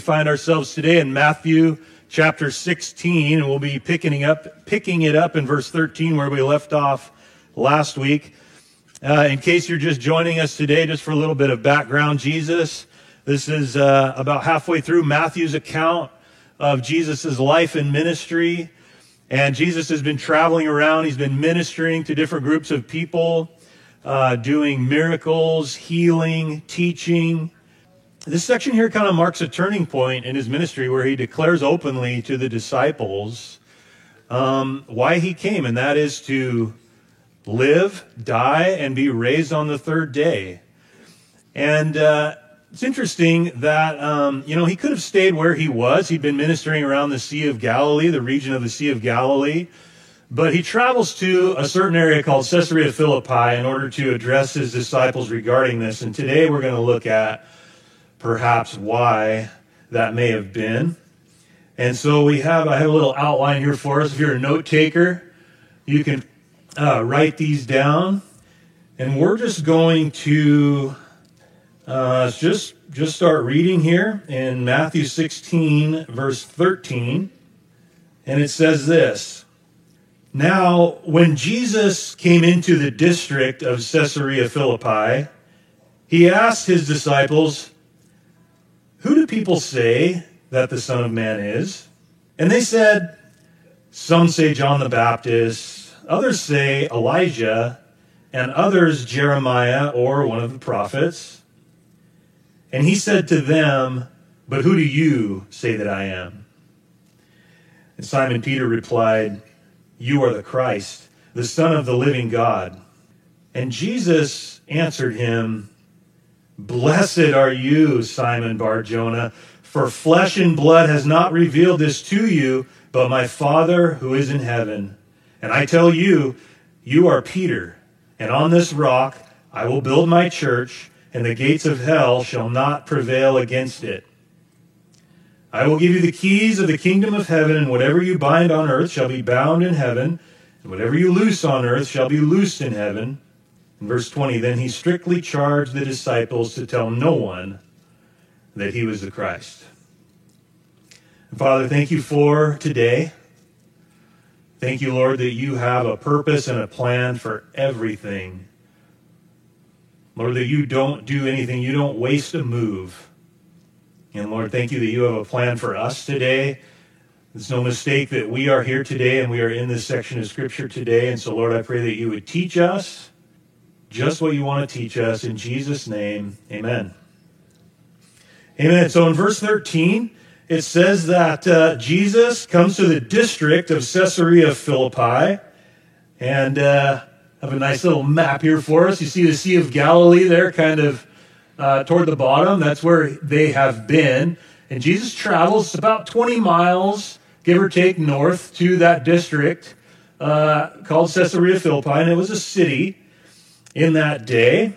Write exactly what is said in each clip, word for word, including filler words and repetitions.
Find ourselves today in Matthew chapter sixteen, and we'll be picking up picking it up in verse thirteen where we left off last week. Uh, in case you're just joining us today, just for a little bit of background, Jesus, this is uh, about halfway through Matthew's account of Jesus' life and ministry. And Jesus has been traveling around. He's been ministering to different groups of people, uh, doing miracles, healing, teaching. This section here kind of marks a turning point in his ministry where he declares openly to the disciples um, why he came, and that is to live, die, and be raised on the third day. And uh, it's interesting that, um, you know, he could have stayed where he was. He'd been ministering around the Sea of Galilee, the region of the Sea of Galilee. But he travels to a certain area called Caesarea Philippi in order to address his disciples regarding this. And today we're going to look at perhaps why that may have been. And so we have, I have a little outline here for us. If you're a note taker, you can uh, write these down. And we're just going to uh, just, just start reading here in Matthew sixteen, verse thirteen. And it says this: Now, when Jesus came into the district of Caesarea Philippi, he asked his disciples, "Who do people say that the Son of Man is?" And they said, "Some say John the Baptist, others say Elijah, and others Jeremiah or one of the prophets." And he said to them, "But who do you say that I am?" And Simon Peter replied, "You are the Christ, the Son of the living God." And Jesus answered him, "Blessed are you, Simon Bar-Jonah, for flesh and blood has not revealed this to you, but my Father who is in heaven. And I tell you, you are Peter, and on this rock I will build my church, and the gates of hell shall not prevail against it. I will give you the keys of the kingdom of heaven, and whatever you bind on earth shall be bound in heaven, and whatever you loose on earth shall be loosed in heaven." In verse twenty, then he strictly charged the disciples to tell no one that he was the Christ. And Father, thank you for today. Thank you, Lord, that you have a purpose and a plan for everything. Lord, that you don't do anything, you don't waste a move. And Lord, thank you that you have a plan for us today. There's no mistake that we are here today and we are in this section of Scripture today. And so, Lord, I pray that you would teach us just what you want to teach us. In Jesus' name, amen. Amen. So in verse thirteen, it says that uh, Jesus comes to the district of Caesarea Philippi. And uh, I have a nice little map here for us. You see the Sea of Galilee there kind of uh, toward the bottom. That's where they have been. And Jesus travels about twenty miles, give or take, north to that district uh, called Caesarea Philippi. And it was a city in that day.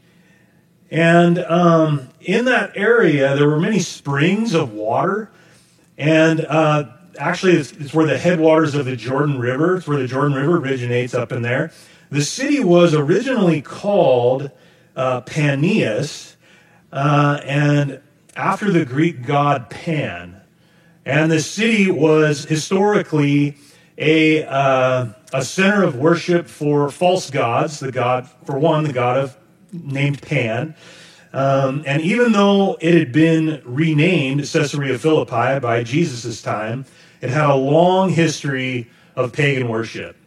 And um, in that area, there were many springs of water. And uh, actually, it's, it's where the headwaters of the Jordan River, it's where the Jordan River originates up in there. The city was originally called uh, Paneas, uh, and after the Greek god Pan. And the city was historically a uh, a center of worship for false gods. The god, for one, the god of named Pan. Um, and even though it had been renamed Caesarea Philippi by Jesus' time, it had a long history of pagan worship.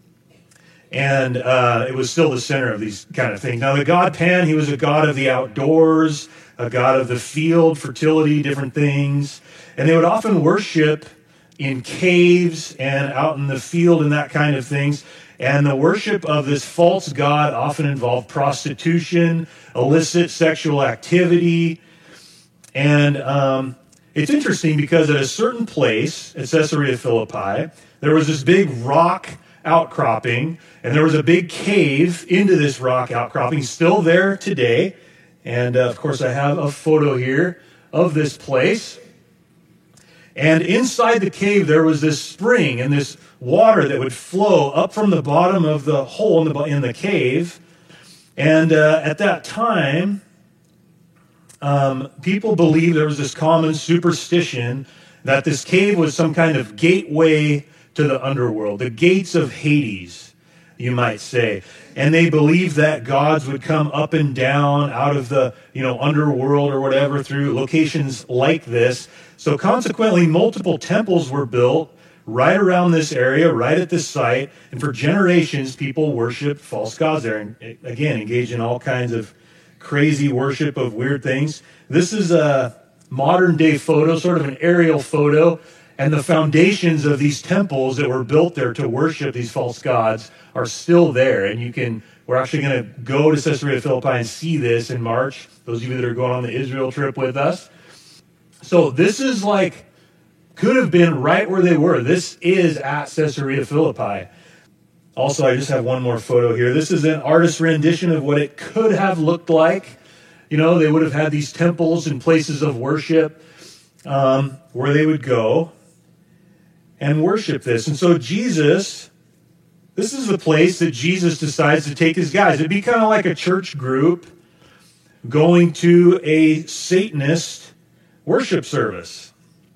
And uh, it was still the center of these kind of things. Now, the god Pan, he was a god of the outdoors, a god of the field, fertility, different things. And they would often worship in caves and out in the field and that kind of things. And the worship of this false god often involved prostitution, illicit sexual activity. And um, it's interesting because at a certain place at Caesarea Philippi, there was this big rock outcropping, and there was a big cave into this rock outcropping, still there today. And uh, of course, I have a photo here of this place. And inside the cave, there was this spring and this water that would flow up from the bottom of the hole in the, in the cave. And uh, at that time, um, people believe there was this common superstition that this cave was some kind of gateway to the underworld, the gates of Hades, you might say. And they believed that gods would come up and down out of the, you know, underworld or whatever through locations like this. So consequently, multiple temples were built right around this area, right at this site. And for generations, people worshiped false gods there. And again, engaged in all kinds of crazy worship of weird things. This is a modern day photo, sort of an aerial photo. And the foundations of these temples that were built there to worship these false gods are still there. And you can, we're actually going to go to Caesarea Philippi and see this in March, those of you that are going on the Israel trip with us. So this is like, could have been right where they were. This is at Caesarea Philippi. Also, I just have one more photo here. This is an artist's rendition of what it could have looked like. You know, they would have had these temples and places of worship um, where they would go and worship this. And so Jesus, this is the place that Jesus decides to take his guys. It'd be kind of like a church group going to a Satanist worship service.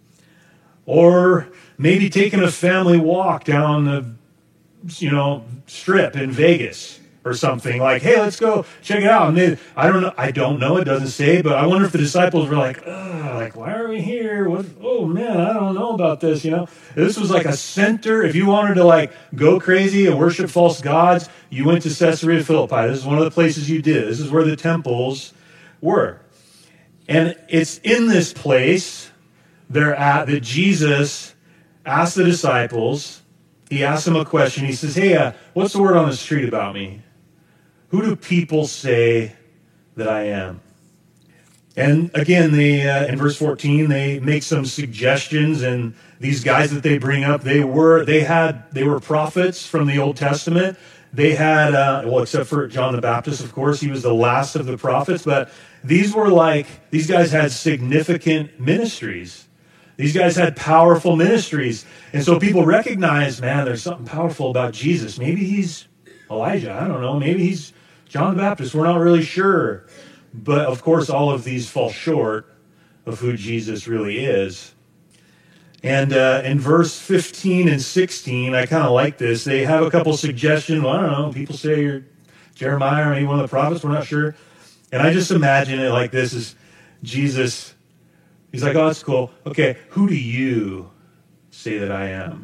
Or maybe taking a family walk down the, you know, strip in Vegas or something. Like, hey, let's go check it out. And they, I don't know. I don't know. It doesn't say. But I wonder if the disciples were like, ugh, like, why are we here? What? Oh, man, I don't know about this, you know. This was like a center. If you wanted to, like, go crazy and worship false gods, you went to Caesarea Philippi. This is one of the places you did. This is where the temples were. And it's in this place they're at that Jesus asked the disciples, he asked them a question. He says, hey, uh, what's the word on the street about me? Who do people say that I am? And again, they uh, in verse fourteen, they make some suggestions, and these guys that they bring up, they were they had they were prophets from the Old Testament. They had uh, well, except for John the Baptist, of course, he was the last of the prophets. But these were like these guys had significant ministries. These guys had powerful ministries, and so people recognized, man, there's something powerful about Jesus. Maybe he's Elijah. I don't know. Maybe he's John the Baptist. We're not really sure. But, of course, all of these fall short of who Jesus really is. And uh, in verse fifteen and sixteen, I kind of like this. They have a couple suggestions. Well, I don't know. People say you're Jeremiah or maybe one of the prophets. We're not sure. And I just imagine it like this is Jesus. He's like, oh, that's cool. Okay, who do you say that I am?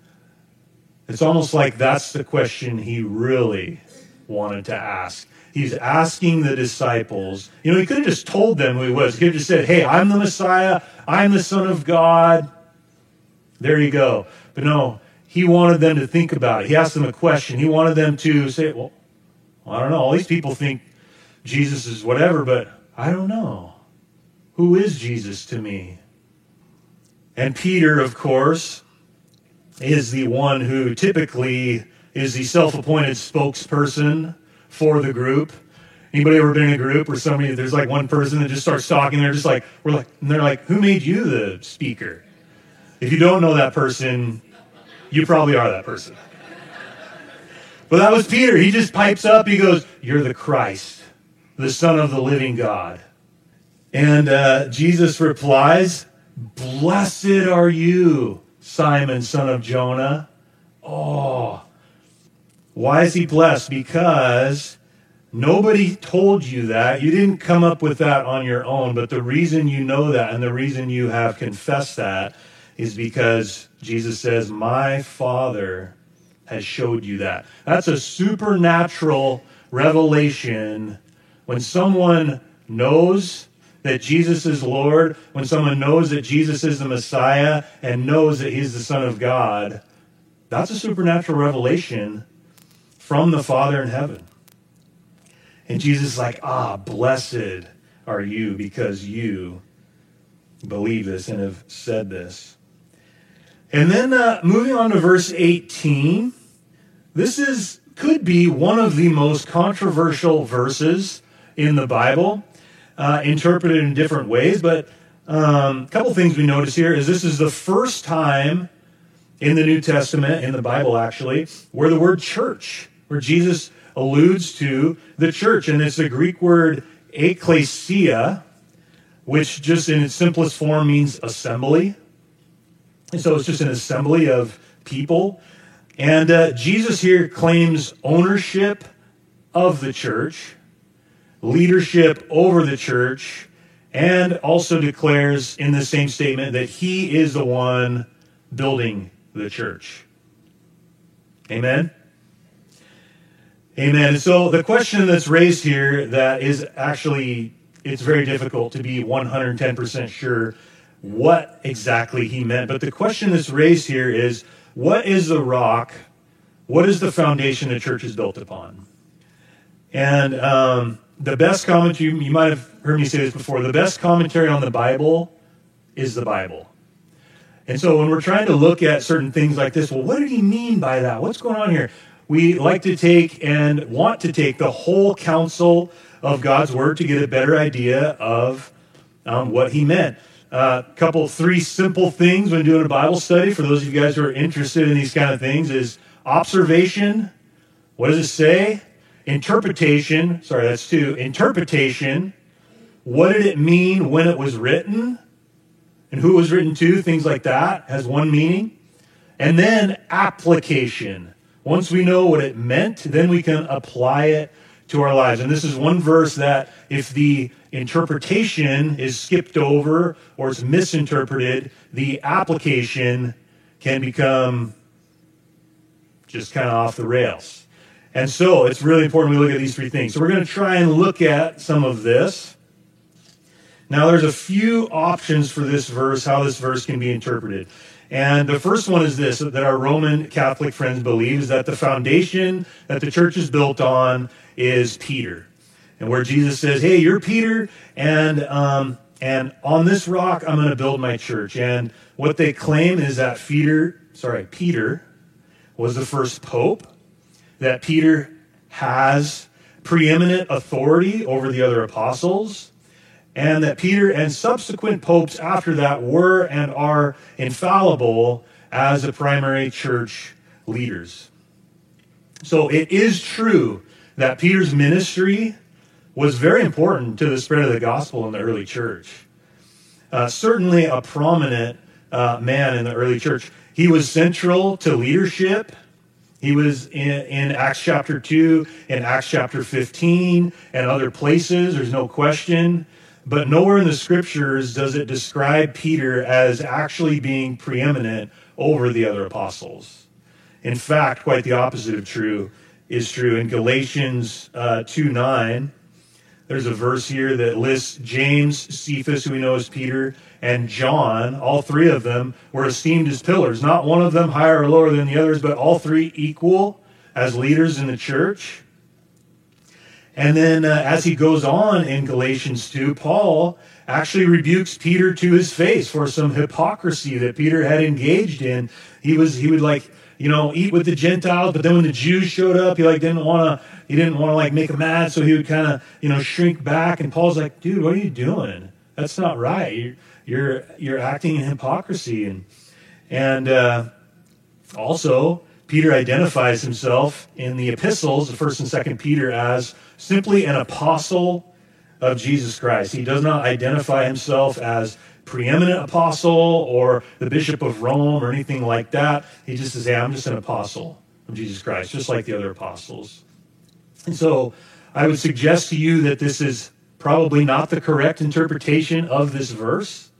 It's almost like that's the question he really wanted to ask. He's asking the disciples. You know, he could have just told them who he was. He could have just said, hey, I'm the Messiah. I'm the Son of God. There you go. But no, he wanted them to think about it. He asked them a question. He wanted them to say, well, I don't know. All these people think Jesus is whatever, but I don't know. Who is Jesus to me? And Peter, of course, is the one who typically is the self-appointed spokesperson for the group. Anybody ever been in a group where somebody, there's like one person that just starts talking, they're just like, we're like, and they're like, who made you the speaker? If you don't know that person, you probably are that person. But that was Peter. He just pipes up, he goes, you're the Christ, the Son of the living God. And uh, Jesus replies, blessed are you, Simon, son of Jonah. Oh, why is he blessed? Because nobody told you that. You didn't come up with that on your own. But the reason you know that and the reason you have confessed that is because Jesus says, my Father has showed you that. That's a supernatural revelation. When someone knows that Jesus is Lord, when someone knows that Jesus is the Messiah and knows that he's the Son of God, that's a supernatural revelation from the Father in heaven. And Jesus is like, ah, blessed are you because you believe this and have said this. And then uh, moving on to verse eighteen, this is could be one of the most controversial verses in the Bible, uh, interpreted in different ways. But um, a couple things we notice here is this is the first time in the New Testament, in the Bible actually, where the word church, where Jesus alludes to the church. And it's the Greek word ekklesia. which just in its simplest form means assembly. And so it's just an assembly of people. And uh, Jesus here claims ownership of the church, leadership over the church, and also declares in the same statement that he is the one building the church. Amen? Amen. And so the question that's raised here that is actually, it's very difficult to be one hundred ten percent sure what exactly he meant. But the question that's raised here is, what is the rock? What is the foundation the church is built upon? And um, the best commentary, you might have heard me say this before, the best commentary on the Bible is the Bible. And so when we're trying to look at certain things like this, well, what did he mean by that? What's going on here? We like to take and want to take the whole counsel of God's word to get a better idea of um, what he meant. A uh, couple, three simple things when doing a Bible study, for those of you guys who are interested in these kind of things, is observation. What does it say? Interpretation. Sorry, that's two. Interpretation. What did it mean when it was written? And who it was written to? Things like that has one meaning. And then application. Once we know what it meant, then we can apply it to our lives. And this is one verse that if the interpretation is skipped over or it's misinterpreted, the application can become just kind of off the rails. And so it's really important we look at these three things. So we're going to try and look at some of this. Now there's a few options for this verse, how this verse can be interpreted. And the first one is this, that our Roman Catholic friends believe, is that the foundation that the church is built on is Peter. And where Jesus says, hey, you're Peter, and um, and on this rock I'm going to build my church. And what they claim is that Peter, sorry, Peter was the first pope, that Peter has preeminent authority over the other apostles, and that Peter and subsequent popes after that were and are infallible as the primary church leaders. So it is true that Peter's ministry was very important to the spread of the gospel in the early church. Uh, certainly a prominent uh, man in the early church. He was central to leadership. He was in, in Acts chapter two, in Acts chapter fifteen, and other places, there's no question. But nowhere in the scriptures does it describe Peter as actually being preeminent over the other apostles. In fact, quite the opposite of true is true. In Galatians uh, two nine, there's a verse here that lists James, Cephas, who we know as Peter, and John. All three of them were esteemed as pillars. Not one of them higher or lower than the others, but all three equal as leaders in the church. And then uh, as he goes on in Galatians two, Paul actually rebukes Peter to his face for some hypocrisy that Peter had engaged in. He was he would like, you know, eat with the Gentiles, but then when the Jews showed up, he like didn't want to he didn't want to like make them mad, so he would kind of, you know, shrink back. And Paul's like, dude, what are you doing? That's not right. You're you're, you're acting in hypocrisy. And and uh, also Peter identifies himself in the epistles, the first and second Peter, as simply an apostle of Jesus Christ. He does not identify himself as preeminent apostle or the bishop of Rome or anything like that. He just says, hey, I'm just an apostle of Jesus Christ, just like the other apostles. And so I would suggest to you that this is probably not the correct interpretation of this verse.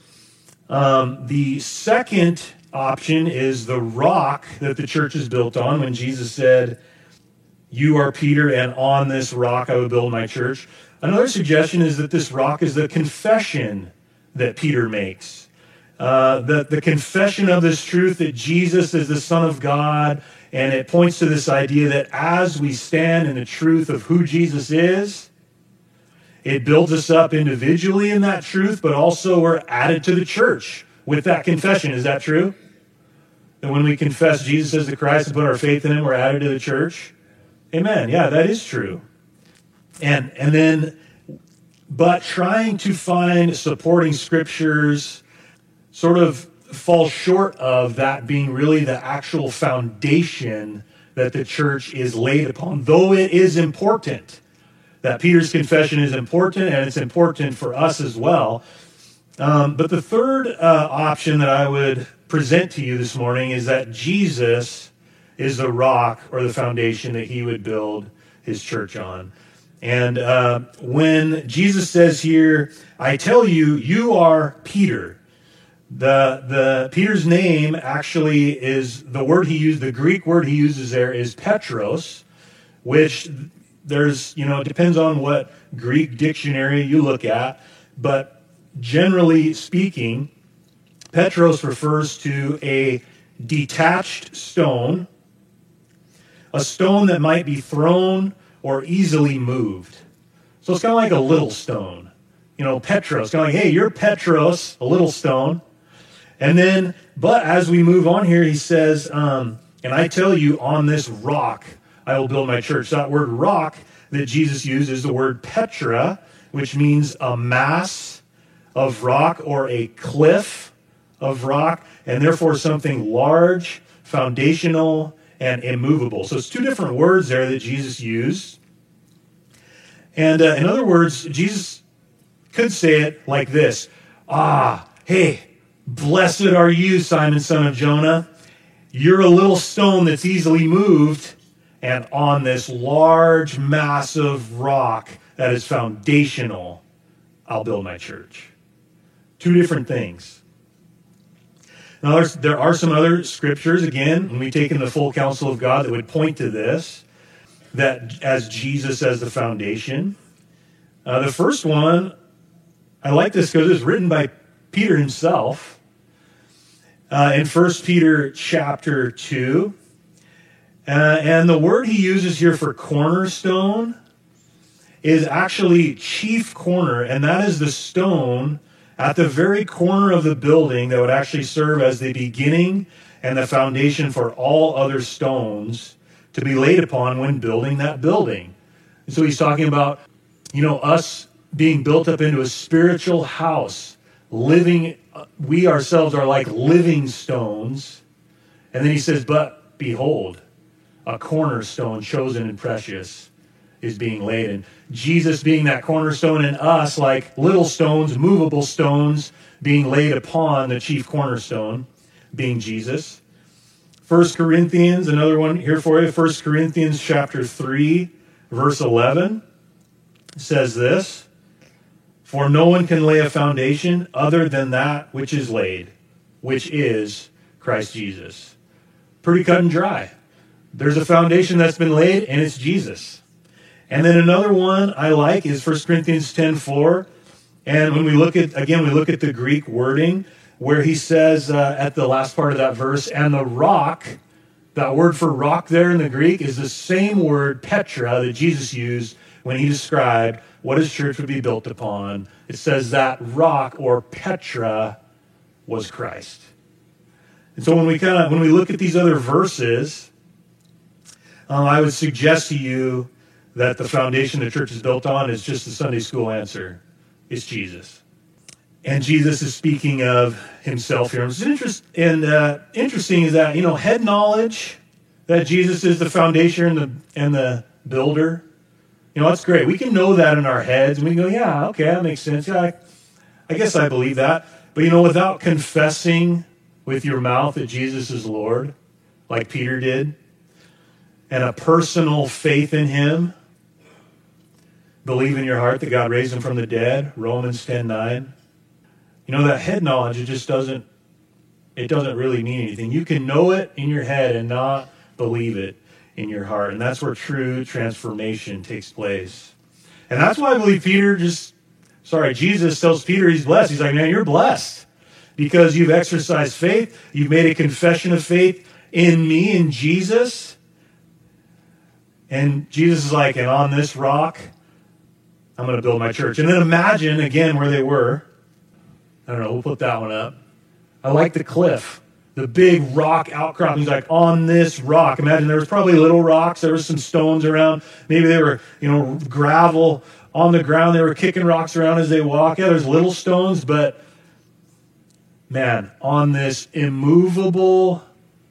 Um, the second option is the rock that the church is built on. When Jesus said, you are Peter, and on this rock I will build my church. Another suggestion is that this rock is the confession that Peter makes. Uh, the, the confession of this truth that Jesus is the Son of God, and it points to this idea that as we stand in the truth of who Jesus is, it builds us up individually in that truth, but also we're added to the church with that confession. Is that true? That when we confess Jesus as the Christ and put our faith in him, we're added to the church? Amen. Yeah, that is true. And and then, but trying to find supporting scriptures sort of falls short of that being really the actual foundation that the church is laid upon, though it is important. that Peter's confession is important, and it's important for us as well. Um, but the third uh, option that I would present to you this morning is that Jesus is the rock or the foundation that he would build his church on. And uh, when Jesus says here, I tell you, you are Peter. The the Peter's name actually is the word he used, the Greek word he uses there is Petros, which there's, you know, it depends on what Greek dictionary you look at, but generally speaking, Petros refers to a detached stone, a stone that might be thrown or easily moved. So it's kind of like a little stone. You know, Petros, kind of like, hey, you're Petros, a little stone. And then, but as we move on here, he says, um, and I tell you, on this rock, I will build my church. That word rock that Jesus used is the word Petra, which means a mass of rock or a cliff of rock, and therefore something large, foundational, and immovable. So it's two different words there that Jesus used. And uh, in other words, Jesus could say it like this. Ah, hey, blessed are you, Simon, son of Jonah. You're a little stone that's easily moved, and on this large, massive rock that is foundational, I'll build my church. Two different things. Now, there's, there are some other scriptures, again, when we take in the full counsel of God, that would point to this, that as Jesus as the foundation. Uh, the first one, I like this because it's written by Peter himself. Uh, in First Peter chapter two. Uh, and the word he uses here for cornerstone is actually chief corner, and that is the stone at the very corner of the building that would actually serve as the beginning and the foundation for all other stones to be laid upon when building that building. And so he's talking about, you know, us being built up into a spiritual house, living, we ourselves are like living stones. And then he says, but behold, a cornerstone chosen and precious is being laid. And Jesus being that cornerstone, and us like little stones, movable stones, being laid upon the chief cornerstone, being Jesus. First Corinthians, another one here for you. First Corinthians chapter three, verse eleven says this, for no one can lay a foundation other than that which is laid, which is Christ Jesus. Pretty cut and dry. There's a foundation that's been laid, and it's Jesus. And then another one I like is First Corinthians ten four. And when we look at, again, we look at the Greek wording where he says uh, at the last part of that verse, and the rock, that word for rock there in the Greek is the same word, Petra, that Jesus used when he described what his church would be built upon. It says that rock or Petra was Christ. And so when we kind of, when we look at these other verses, um, I would suggest to you that the foundation the church is built on is just the Sunday school answer. It's Jesus. And Jesus is speaking of himself here. What's interest, and uh, interesting is that, you know, head knowledge, that Jesus is the foundation and the, and the builder. You know, that's great. We can know that in our heads. And we can go, yeah, okay, that makes sense. Yeah, I, I guess I believe that. But, you know, without confessing with your mouth that Jesus is Lord, like Peter did, and a personal faith in him, believe in your heart that God raised him from the dead, Romans ten nine. You know, that head knowledge, it just doesn't, it doesn't really mean anything. You can know it in your head and not believe it in your heart. And that's where true transformation takes place. And that's why I believe Peter just, sorry, Jesus tells Peter he's blessed. He's like, man, you're blessed because you've exercised faith. You've made a confession of faith in me, in Jesus. And Jesus is like, and on this rock, I'm going to build my church. And then imagine, again, where they were. I don't know, we'll put that one up. I like the cliff, the big rock outcrop. He's like, on this rock. Imagine there was probably little rocks. There was some stones around. Maybe they were, you know, gravel on the ground. They were kicking rocks around as they walk. Yeah, there's little stones, but man, on this immovable,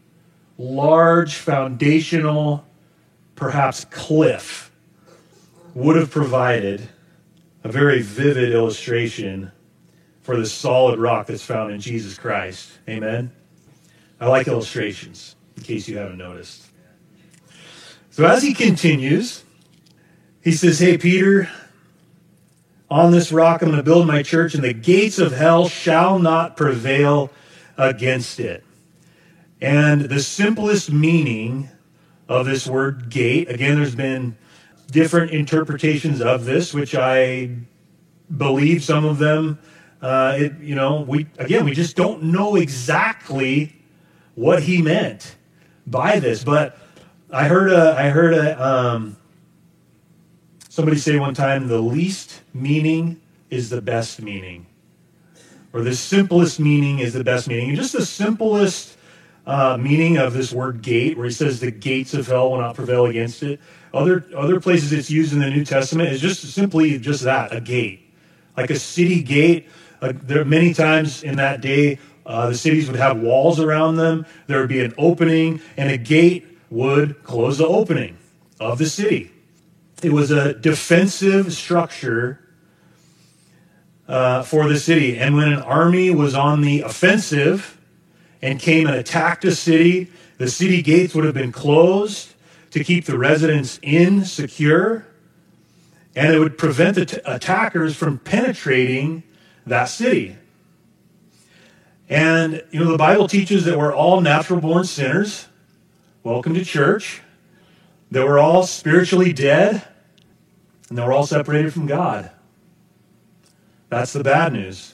large, foundational, perhaps cliff, would have provided a very vivid illustration for the solid rock that's found in Jesus Christ. Amen? I like illustrations, in case you haven't noticed. So as he continues, he says, hey, Peter, on this rock I'm going to build my church, and the gates of hell shall not prevail against it. And the simplest meaning of this word gate, again, there's been different interpretations of this, which I believe some of them, uh, it, you know, we again, we just don't know exactly what he meant by this. But I heard a, I heard a, um, somebody say one time, the least meaning is the best meaning. Or the simplest meaning is the best meaning. And just the simplest uh, meaning of this word gate, where he says the gates of hell will not prevail against it. Other other places it's used in the New Testament is just simply just that, a gate. Like a city gate. Uh, there many times in that day, uh, the cities would have walls around them. There would be an opening, and a gate would close the opening of the city. It was a defensive structure uh, for the city. And when an army was on the offensive and came and attacked a city, the city gates would have been closed to keep the residents in secure, and it would prevent the t- attackers from penetrating that city. And, you know, the Bible teaches that we're all natural-born sinners. Welcome to church. That we're all spiritually dead, and that we're all separated from God. That's the bad news.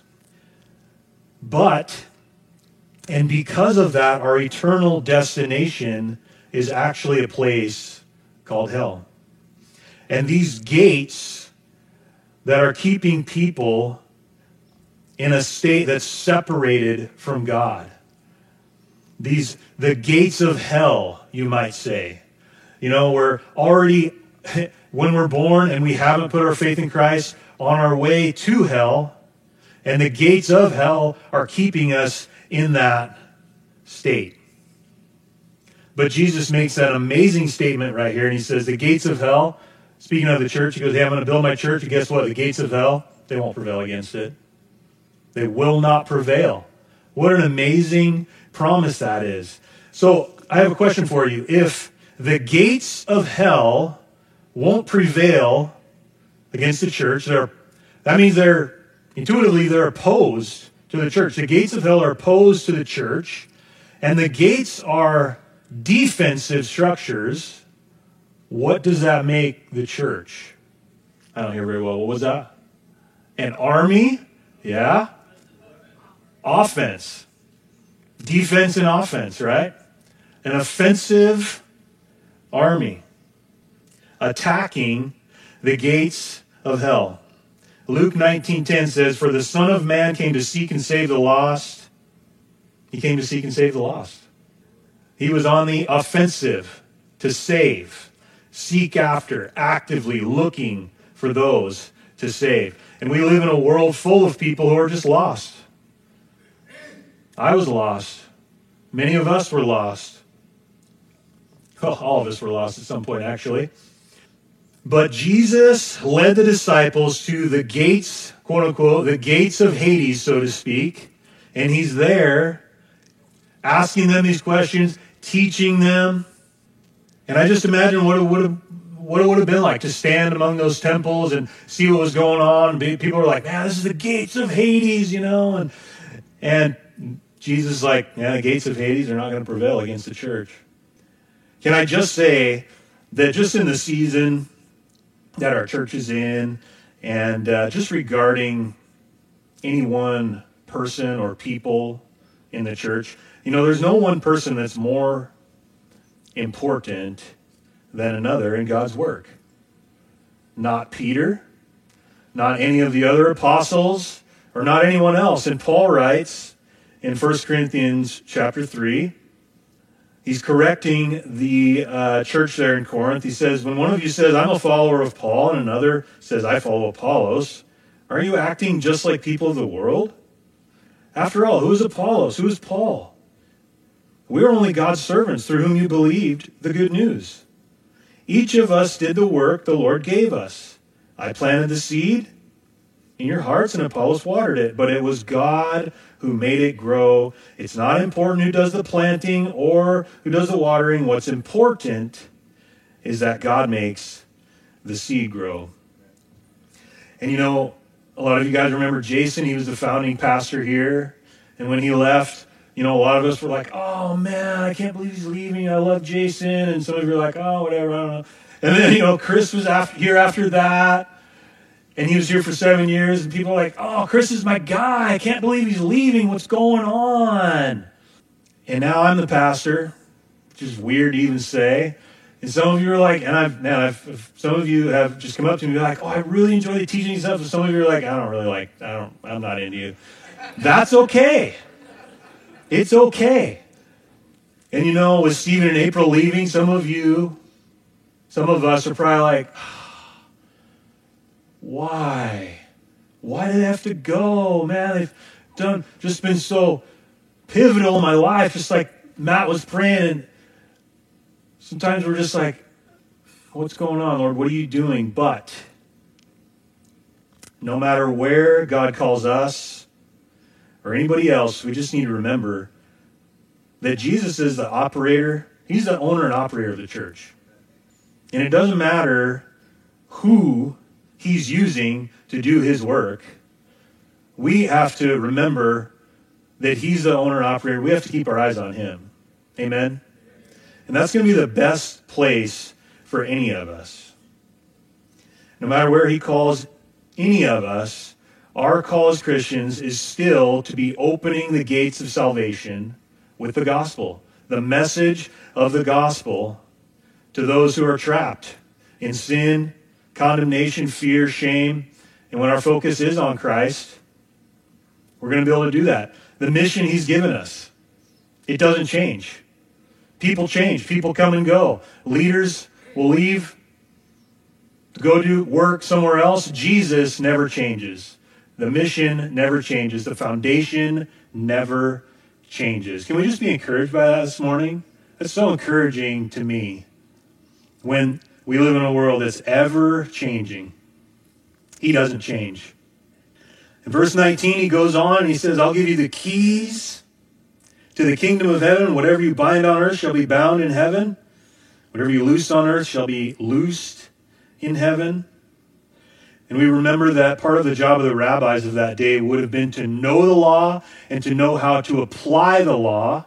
But, and because of that, our eternal destination is actually a place called hell. And these gates that are keeping people in a state that's separated from God. These, the gates of hell, you might say. You know, we're already, when we're born and we haven't put our faith in Christ, on our way to hell, and the gates of hell are keeping us in that state. But Jesus makes that amazing statement right here, and he says, the gates of hell, speaking of the church, he goes, hey, I'm going to build my church, and guess what? The gates of hell, they won't prevail against it. They will not prevail. What an amazing promise that is. So I have a question for you. If the gates of hell won't prevail against the church, they're, that means they're, intuitively, they're opposed to the church. The gates of hell are opposed to the church, and the gates are defensive structures. What does that make the church? I don't hear very well. What was that? An army? Yeah. Offense. Defense and offense, right? An offensive army attacking the gates of hell. Luke nineteen ten says, for the Son of Man came to seek and save the lost. He came to seek and save the lost. He was on the offensive to save, seek after, actively looking for those to save. And we live in a world full of people who are just lost. I was lost. Many of us were lost. Well, all of us were lost at some point, actually. But Jesus led the disciples to the gates, quote unquote, the gates of Hades, so to speak. And he's there asking them these questions, teaching them. And I just imagine what it would have what it would have been like to stand among those temples and see what was going on. People were like, man, this is the gates of Hades, you know. And, and Jesus is like, yeah, the gates of Hades are not going to prevail against the church. Can I just say that just in the season that our church is in, and uh, just regarding any one person or people in the church, you know, there's no one person that's more important than another in God's work. Not Peter, not any of the other apostles, or not anyone else. And Paul writes in First Corinthians chapter three, he's correcting the uh, church there in Corinth. He says, when one of you says, I'm a follower of Paul, and another says, I follow Apollos, are you acting just like people of the world? After all, who is Apollos? Who is Paul? We are only God's servants through whom you believed the good news. Each of us did the work the Lord gave us. I planted the seed in your hearts and Apollos watered it, but it was God who made it grow. It's not important who does the planting or who does the watering. What's important is that God makes the seed grow. And you know, a lot of you guys remember Jason. He was the founding pastor here. And when he left, you know, a lot of us were like, oh man, I can't believe he's leaving. I love Jason. And some of you are like, oh, whatever, I don't know. And then, you know, Chris was after, here after that. And he was here for seven years. And people are like, oh, Chris is my guy. I can't believe he's leaving. What's going on? And now I'm the pastor, which is weird to even say. And some of you are like, and I've, man, I've, some of you have just come up to me and be like, oh, I really enjoy the teaching stuff. And some of you are like, I don't really like, I don't, I'm not into you. That's okay. It's okay. And you know, with Stephen and April leaving, some of you, some of us are probably like, why? Why did they have to go? Man, they've done, just been so pivotal in my life, just like Matt was praying. And sometimes we're just like, what's going on, Lord? What are you doing? But no matter where God calls us or anybody else, we just need to remember that Jesus is the operator. He's the owner and operator of the church. And it doesn't matter who he's using to do his work. We have to remember that he's the owner and operator. We have to keep our eyes on him. Amen? And that's going to be the best place for any of us. No matter where he calls any of us, our call as Christians is still to be opening the gates of salvation with the gospel. The message of the gospel to those who are trapped in sin, condemnation, fear, shame. And when our focus is on Christ, we're going to be able to do that. The mission he's given us, it doesn't change. People change. People come and go. Leaders will leave to go do work somewhere else. Jesus never changes. The mission never changes. The foundation never changes. Can we just be encouraged by that this morning? That's so encouraging to me when we live in a world that's ever changing. He doesn't change. In verse nineteen, he goes on and he says, I'll give you the keys to the kingdom of heaven. Whatever you bind on earth shall be bound in heaven. Whatever you loose on earth shall be loosed in heaven. And we remember that part of the job of the rabbis of that day would have been to know the law and to know how to apply the law.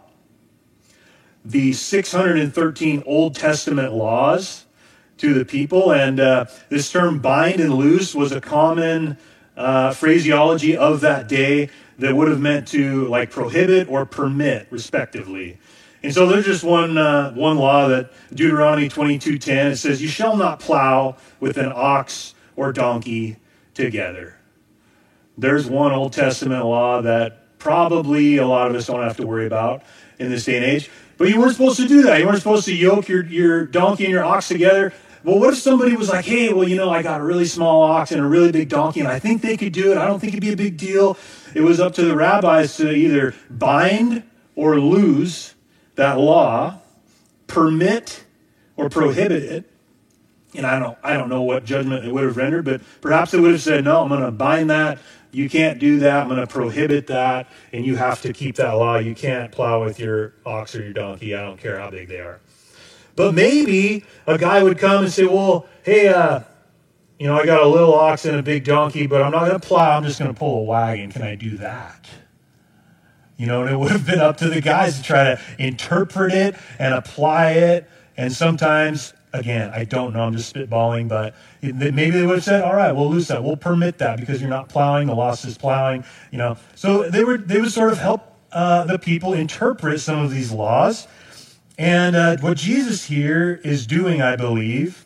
The six hundred thirteen Old Testament laws to the people. And uh, this term bind and loose was a common uh, phraseology of that day that would have meant to like prohibit or permit, respectively. And so there's just one uh, one law that Deuteronomy twenty-two ten, it says, you shall not plow with an ox or donkey together. There's one Old Testament law that probably a lot of us don't have to worry about in this day and age. But you weren't supposed to do that. You weren't supposed to yoke your, your donkey and your ox together. Well, what if somebody was like, hey, well, you know, I got a really small ox and a really big donkey, and I think they could do it. I don't think it'd be a big deal. It was up to the rabbis to either bind or lose that law, permit or prohibit it. And I don't, I don't know what judgment it would have rendered, but perhaps it would have said, no, I'm going to bind that. You can't do that. I'm going to prohibit that. And you have to keep that law. You can't plow with your ox or your donkey. I don't care how big they are. But maybe a guy would come and say, well, hey, uh, you know, I got a little ox and a big donkey, but I'm not going to plow. I'm just going to pull a wagon. Can I do that? You know, and it would have been up to the guys to try to interpret it and apply it. And sometimes, again, I don't know. I'm just spitballing, but maybe they would have said, all right, we'll lose that. We'll permit that because you're not plowing. The law says plowing, you know. So they would, they would sort of help uh, the people interpret some of these laws. And uh, what Jesus here is doing, I believe,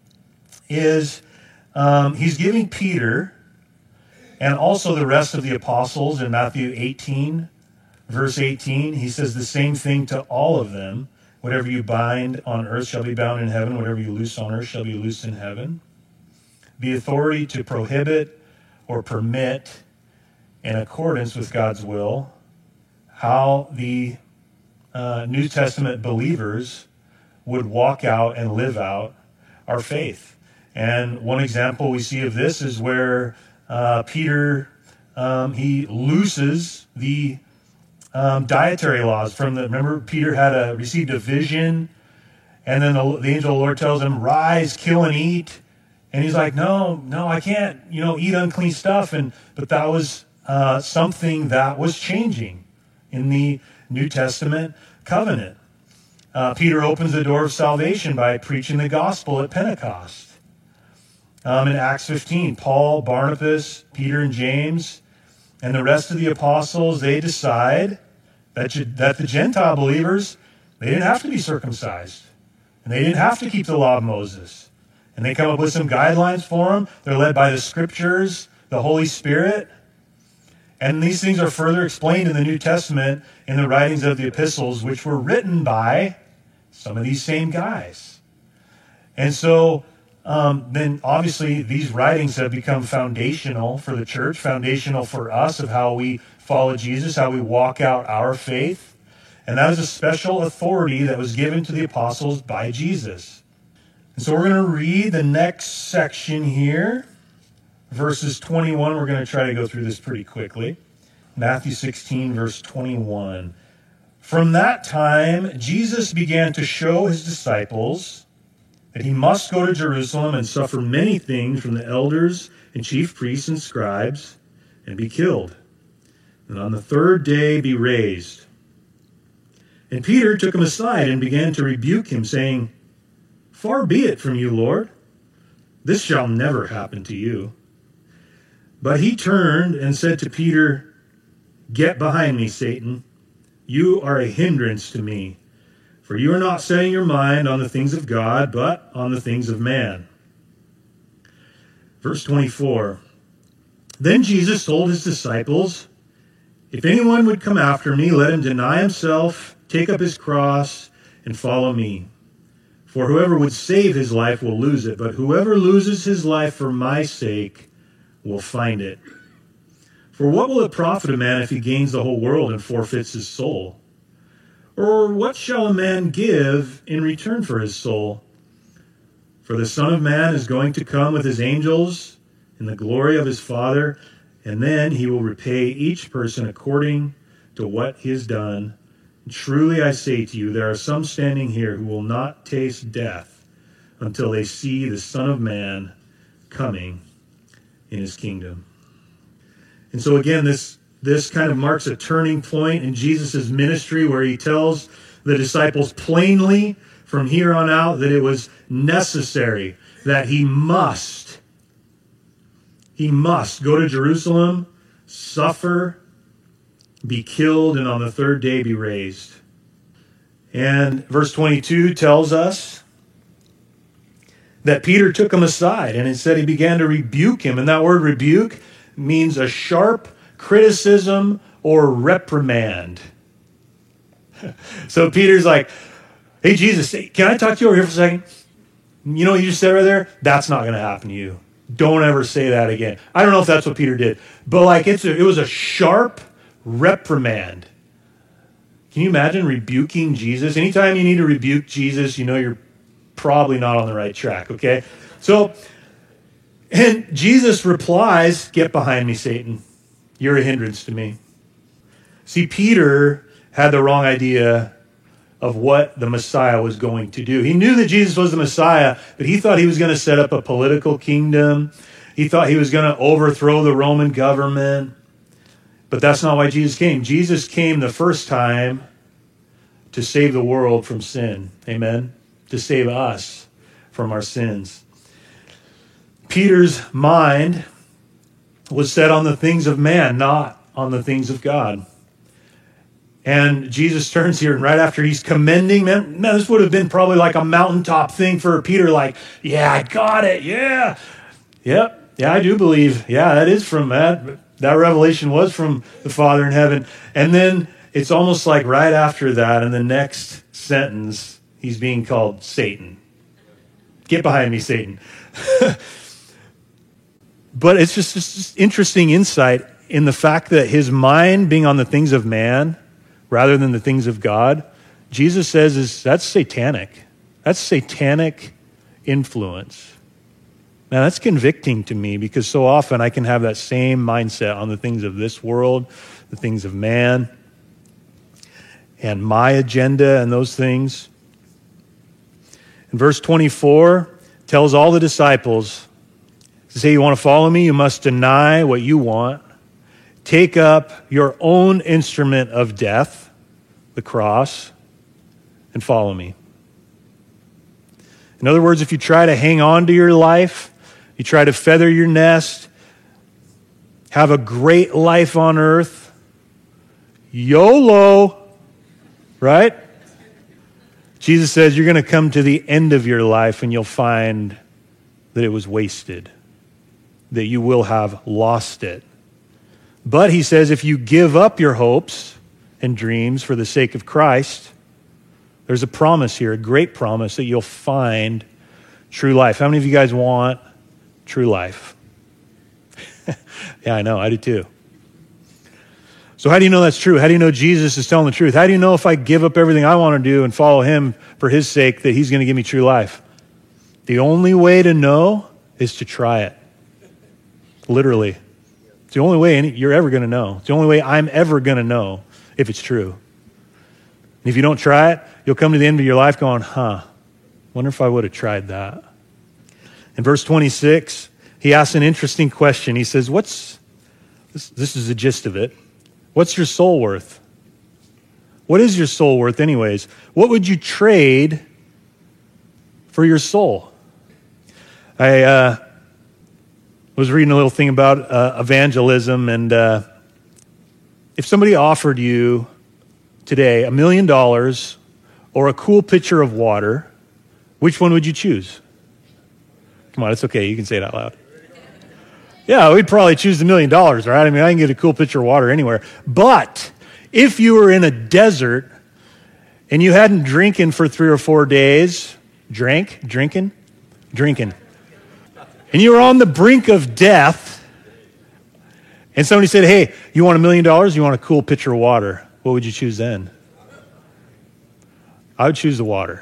is um, he's giving Peter and also the rest of the apostles in Matthew eighteen, verse eighteen, he says the same thing to all of them. Whatever you bind on earth shall be bound in heaven. Whatever you loose on earth shall be loosed in heaven. The authority to prohibit or permit in accordance with God's will, how the uh, New Testament believers would walk out and live out our faith. And one example we see of this is where uh, Peter, um, he looses the um, dietary laws from the, remember Peter had a, received a vision, and then the, the angel of the Lord tells him, rise, kill and eat. And he's like, no, no, I can't, you know, eat unclean stuff. And but that was uh, something that was changing in the New Testament covenant. Uh, Peter opens the door of salvation by preaching the gospel at Pentecost. Um, in Acts fifteen, Paul, Barnabas, Peter, and James, and the rest of the apostles, they decide that, you, that the Gentile believers, they didn't have to be circumcised. And they didn't have to keep the law of Moses. And they come up with some guidelines for them. They're led by the Scriptures, the Holy Spirit. And these things are further explained in the New Testament in the writings of the epistles, which were written by some of these same guys. And so um, then obviously these writings have become foundational for the church, foundational for us of how we follow Jesus, how we walk out our faith. And that is a special authority that was given to the apostles by Jesus. And so we're going to read the next section here, verses twenty-one. We're going to try to go through this pretty quickly. Matthew sixteen, verse twenty-one. From that time, Jesus began to show his disciples that he must go to Jerusalem and suffer many things from the elders and chief priests and scribes and be killed, and on the third day be raised. And Peter took him aside and began to rebuke him, saying, far be it from you, Lord. This shall never happen to you. But he turned and said to Peter, get behind me, Satan. You are a hindrance to me, for you are not setting your mind on the things of God, but on the things of man. Verse twenty-four. Then Jesus told his disciples, if anyone would come after me, let him deny himself, take up his cross, and follow me. For whoever would save his life will lose it, but whoever loses his life for my sake will find it. For what will it profit a man if he gains the whole world and forfeits his soul? Or what shall a man give in return for his soul? For the Son of Man is going to come with his angels in the glory of his Father, and then he will repay each person according to what he has done. Truly I say to you, there are some standing here who will not taste death until they see the Son of Man coming in his kingdom. And so again, this, this kind of marks a turning point in Jesus' ministry where he tells the disciples plainly from here on out that it was necessary, that he must, he must go to Jerusalem, suffer, be killed, and on the third day be raised. And verse twenty-two tells us that Peter took him aside, and it said he began to rebuke him. And that word rebuke means a sharp criticism or reprimand. So Peter's like, hey, Jesus, can I talk to you over here for a second? You know what you just said right there? That's not going to happen to you. Don't ever say that again. I don't know if that's what Peter did, but like it's a, it was a sharp reprimand. Can you imagine rebuking Jesus? Anytime you need to rebuke Jesus, you know you're probably not on the right track, okay? So, and Jesus replies, get behind me, Satan. You're a hindrance to me. See, Peter had the wrong idea of what the Messiah was going to do. He knew that Jesus was the Messiah, but he thought he was going to set up a political kingdom. He thought he was going to overthrow the Roman government. But that's not why Jesus came. Jesus came the first time to save the world from sin. Amen? To save us from our sins. Peter's mind was set on the things of man, not on the things of God. And Jesus turns here, and right after he's commending, man, man, this would have been probably like a mountaintop thing for Peter, like, yeah, I got it, yeah. Yep, yeah, I do believe. Yeah, that is from that. That revelation was from the Father in heaven. And then it's almost like right after that, in the next sentence, he's being called Satan. Get behind me, Satan. But it's just, it's just interesting insight in the fact that his mind being on the things of man rather than the things of God, Jesus says is that's satanic. That's satanic influence. Now, that's convicting to me because so often I can have that same mindset on the things of this world, the things of man, and my agenda and those things. In verse twenty-four, tells all the disciples to say, you want to follow me, you must deny what you want. Take up your own instrument of death, the cross, and follow me. In other words, if you try to hang on to your life, you try to feather your nest, have a great life on earth, YOLO, right? Jesus says you're going to come to the end of your life and you'll find that it was wasted, that you will have lost it. But he says if you give up your hopes and dreams for the sake of Christ, there's a promise here, a great promise that you'll find true life. How many of you guys want true life? Yeah, I know, I do too. So how do you know that's true? How do you know Jesus is telling the truth? How do you know if I give up everything I want to do and follow him for his sake that he's going to give me true life? The only way to know is to try it. Literally. It's the only way any, you're ever going to know. It's the only way I'm ever going to know if it's true. And if you don't try it, you'll come to the end of your life going, huh, wonder if I would have tried that. In verse twenty-six, he asks an interesting question. He says, what's, this, this is the gist of it. What's your soul worth? What is your soul worth anyways? What would you trade for your soul? I uh, was reading a little thing about uh, evangelism, and uh, if somebody offered you today a million dollars or a cool pitcher of water, which one would you choose? Come on, it's okay. You can say it out loud. Yeah, we'd probably choose the million dollars, right? I mean, I can get a cool pitcher of water anywhere. But if you were in a desert and you hadn't drinking for three or four days, drank, drinking, drinking, and you were on the brink of death, and somebody said, hey, you want a million dollars? You want a cool pitcher of water? What would you choose then? I would choose the water.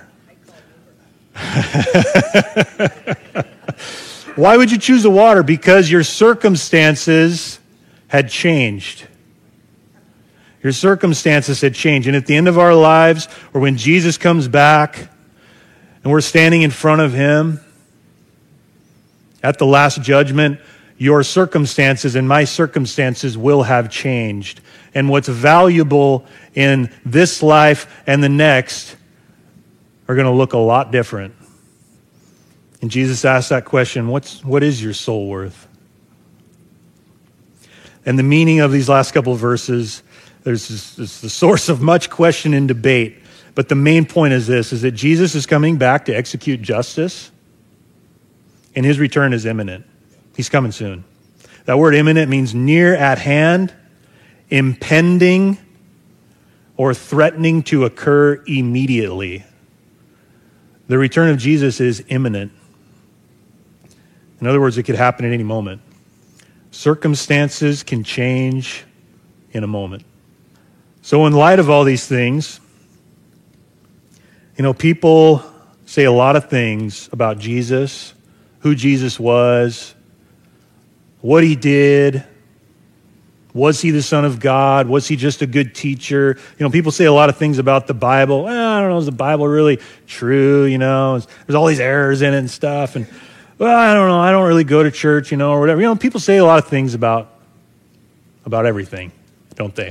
Why would you choose the water? Because your circumstances had changed. Your circumstances had changed. And at the end of our lives, or when Jesus comes back and we're standing in front of him at the last judgment, your circumstances and my circumstances will have changed. And what's valuable in this life and the next are going to look a lot different. And Jesus asked that question, what's, what is your soul worth? And the meaning of these last couple of verses, there's this, this the source of much question and debate. But the main point is this, is that Jesus is coming back to execute justice, and his return is imminent. He's coming soon. That word imminent means near at hand, impending, or threatening to occur immediately. The return of Jesus is imminent. In other words, it could happen at any moment. Circumstances can change in a moment. So in light of all these things, you know, people say a lot of things about Jesus, who Jesus was, what he did. Was he the Son of God? Was he just a good teacher? You know, people say a lot of things about the Bible. Well, I don't know, is the Bible really true? You know, there's all these errors in it and stuff. And, well, I don't know, I don't really go to church, you know, or whatever. You know, people say a lot of things about, about everything, don't they?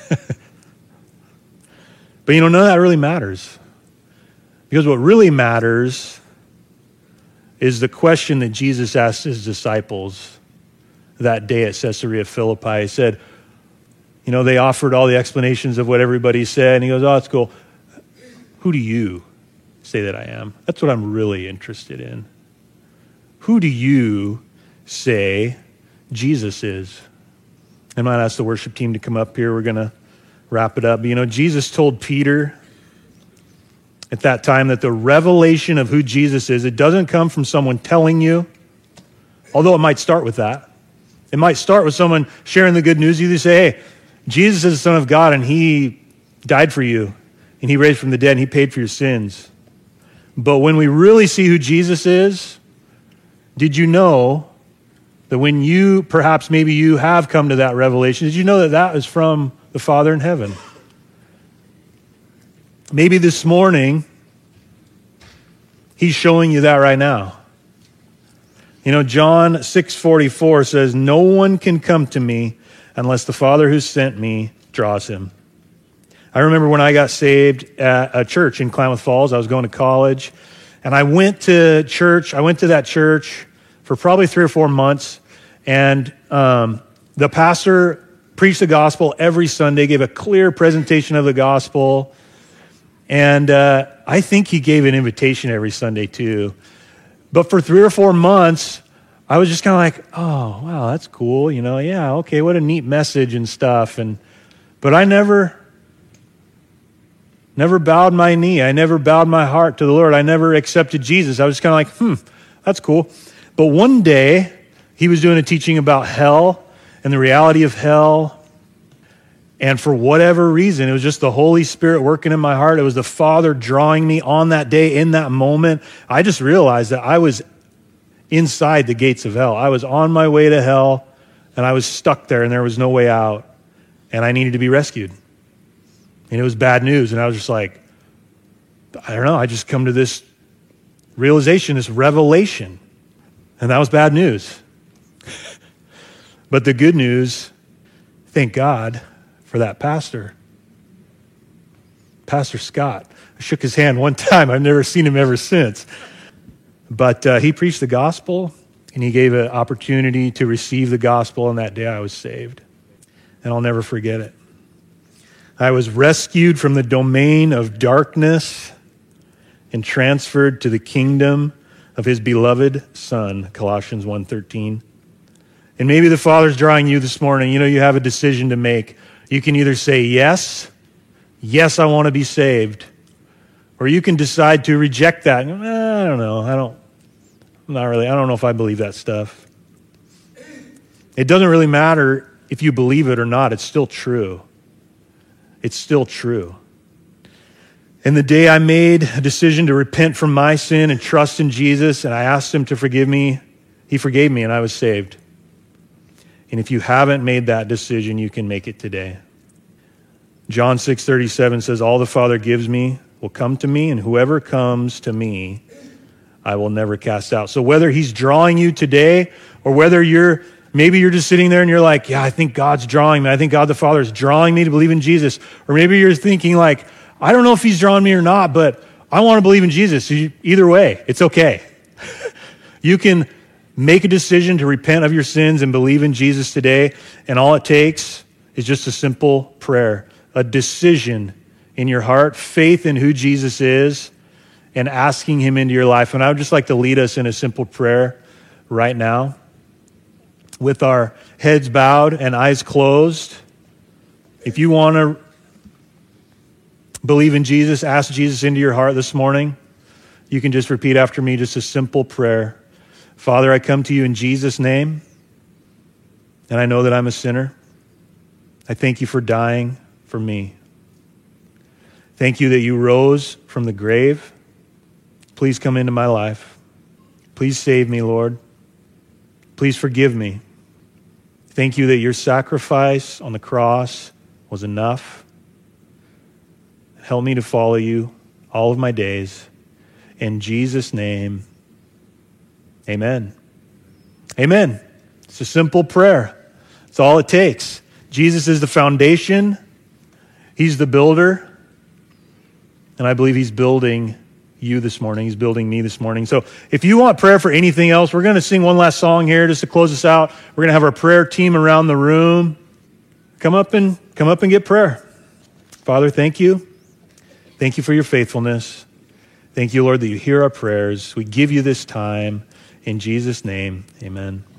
But, you know, none of that really matters. Because what really matters is the question that Jesus asked his disciples that day at Caesarea Philippi. He said, you know, they offered all the explanations of what everybody said, and he goes, oh, that's cool. Who do you say that I am? That's what I'm really interested in. Who do you say Jesus is? I might ask the worship team to come up here. We're going to wrap it up. But, you know, Jesus told Peter at that time that the revelation of who Jesus is, it doesn't come from someone telling you, although it might start with that. It might start with someone sharing the good news. You say, hey, Jesus is the Son of God, and he died for you, and he raised from the dead, and he paid for your sins. But when we really see who Jesus is, Did you know that when you, perhaps maybe you have come to that revelation, did you know that that is from the Father in heaven? Maybe this morning, he's showing you that right now. You know, John six forty-four says, no one can come to me unless the Father who sent me draws him. I remember when I got saved at a church in Klamath Falls. I was going to college, and I went to church. I went to that church for probably three or four months, and um, the pastor preached the gospel every Sunday, gave a clear presentation of the gospel, and uh, I think he gave an invitation every Sunday too. But for three or four months, I was just kind of like, oh, wow, that's cool. You know, yeah, okay, what a neat message and stuff. And but I never, never bowed my knee. I never bowed my heart to the Lord. I never accepted Jesus. I was just kind of like, hmm, that's cool. But one day, he was doing a teaching about hell and the reality of hell. And for whatever reason, it was just the Holy Spirit working in my heart. It was the Father drawing me on that day, in that moment. I just realized that I was inside the gates of hell. I was on my way to hell, and I was stuck there, and there was no way out. And I needed to be rescued. And it was bad news. And I was just like, I don't know, I just come to this realization, this revelation. And that was bad news. But the good news, thank God for that pastor, Pastor Scott. I shook his hand one time. I've never seen him ever since. But uh, he preached the gospel, and he gave an opportunity to receive the gospel, and that day I was saved. And I'll never forget it. I was rescued from the domain of darkness and transferred to the kingdom of his beloved Son, Colossians one thirteen. And maybe the Father's drawing you this morning. You know, you have a decision to make. You can either say, yes, yes, I want to be saved. Or you can decide to reject that. Eh, I don't know. I don't, I'm not really, I don't know if I believe that stuff. It doesn't really matter if you believe it or not. It's still true. It's still true. And the day I made a decision to repent from my sin and trust in Jesus, and I asked him to forgive me, he forgave me and I was saved. And if you haven't made that decision, you can make it today. John six thirty-seven says, all the Father gives me will come to me, and whoever comes to me, I will never cast out. So whether he's drawing you today, or whether you're, maybe you're just sitting there and you're like, yeah, I think God's drawing me. I think God the Father is drawing me to believe in Jesus. Or maybe you're thinking like, I don't know if he's drawing me or not, but I want to believe in Jesus. Either way, it's okay. You can make a decision to repent of your sins and believe in Jesus today, and all it takes is just a simple prayer, a decision in your heart, faith in who Jesus is, and asking him into your life. And I would just like to lead us in a simple prayer right now, with our heads bowed and eyes closed. If you want to believe in Jesus, ask Jesus into your heart this morning, you can just repeat after me, just a simple prayer. Father, I come to you in Jesus' name, and I know that I'm a sinner. I thank you for dying for me. Thank you that you rose from the grave. Please come into my life. Please save me, Lord. Please forgive me. Thank you that your sacrifice on the cross was enough. Help me to follow you all of my days. In Jesus' name, amen. Amen. It's a simple prayer. It's all it takes. Jesus is the foundation. He's the builder. And I believe he's building you this morning. He's building me this morning. So if you want prayer for anything else, we're going to sing one last song here just to close us out. We're going to have our prayer team around the room. Come up and come up and get prayer. Father, thank you. Thank you for your faithfulness. Thank you, Lord, that you hear our prayers. We give you this time. In Jesus' name, amen.